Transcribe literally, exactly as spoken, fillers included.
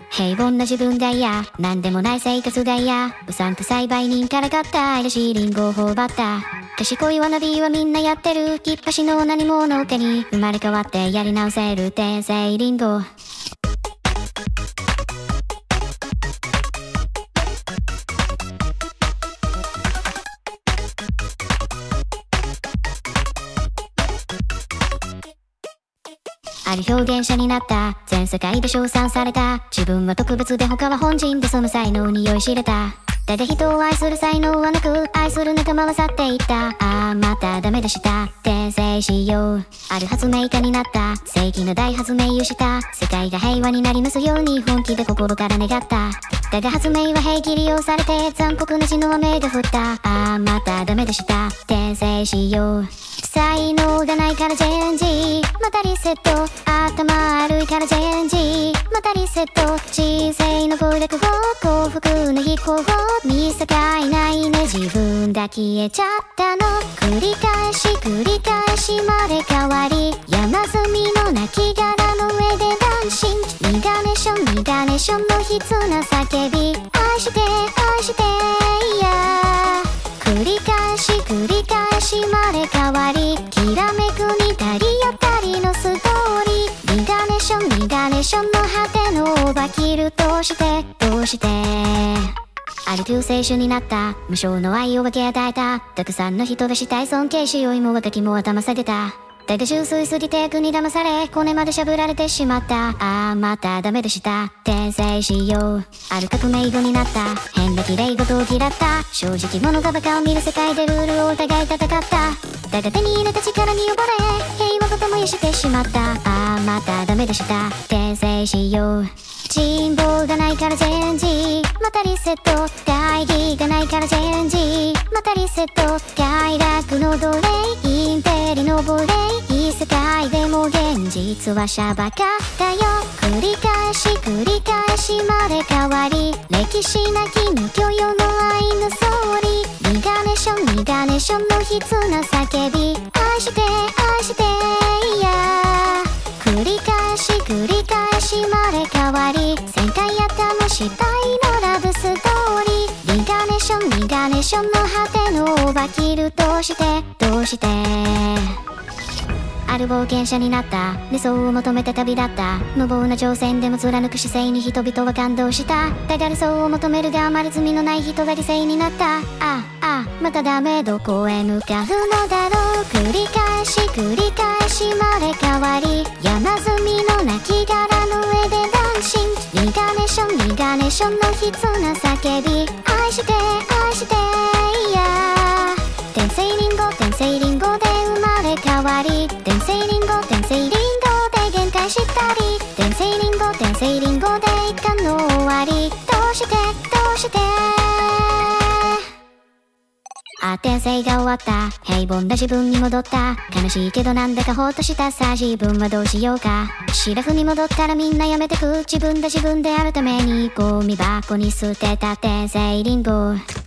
平凡な自分が嫌、なんでもない生活が嫌。うさんく栽培人から買った愛らしいリンゴを頬張った。賢いワナビーはみんなやってる。きっぱしの何者かに生まれ変わってやり直せる天性リンゴ。ある表現者になった。全世界で称賛された。自分は特別で他は本人でその才能に酔いしれた。だが人を愛する才能はなく、愛する仲間は去っていった。ああまたダメでした。転生しよう。ある発明家になった。正義の大発明をした。世界が平和になりますように本気で心から願った。だが発明は平気利用されて残酷な血の雨が降った。ああまたダメでした。転生しよう。才能がないからチェンジ、またリセット。頭悪いからチェンジ、またリセット。人生の攻略法、幸福の飛行法、見境ないね自分が消えちゃったの。繰り返し繰り返しまで変わり、山積みの亡き殻の上でダンシング。ニガネションニガネションの悲痛な叫び、愛して愛していや。繰り返し繰り返しまで変わり、きらめくにたりやたりのストーリー。ニガネションニガネションの果てのオーバーキル。どうしてどうしてある救世主になった。無償の愛を分け与えた。たくさんの人がしたい尊敬しよいも若きも頭下げた。だが純粋すぎて悪に騙され、骨までしゃぶられてしまった。ああまたダメでした。転生しよう。ある革命後になった。変な綺麗事を嫌った。正直者がバカを見る世界でルールをお互い戦った。だが手に入れた力に溺れ、平和ごと燃やしてしまった。ああまたダメでした。転生しよう。人望がないからチェンジ、またリセット。大義がないからチェンジ、またリセット。快楽の奴隷、インテリの亡霊、異世界でも現実はシャバかだよ。繰り返し繰り返しまで変わり、歴史なき無許容の愛のストーリー。ニガネションニガネションの悲痛な叫び、愛して愛していや。繰り返し繰り返しまで変わり、せんかいやったも死体のラブストーリー。ニガネションニガネションの果てのオーバーキル。どうしてどうしてある冒険者になった。理想を求めて旅立った。無謀な挑戦でも貫く姿勢に人々は感動した。だが理想を求めるがあまり罪のない人が犠牲になった。ああまたダメ、どこへ向かうのだろう。繰り返し繰り返しまで変わり、山積みの亡き殻の上でダンシング。ニガネションニガネションの悲痛な叫び、愛して愛していや。転生リンゴ転生リンゴで生まれ変わり、転生リンゴ転生リンゴで限界したり、転生リンゴ転生リンゴで一巻の終わり。どうしてどうしてあ、転生が終わった。平凡な自分に戻った。悲しいけどなんだかほっとした。さあ自分はどうしようか。シラフに戻ったらみんなやめてく。自分で自分であるためにゴミ箱に捨てた転生リンゴ。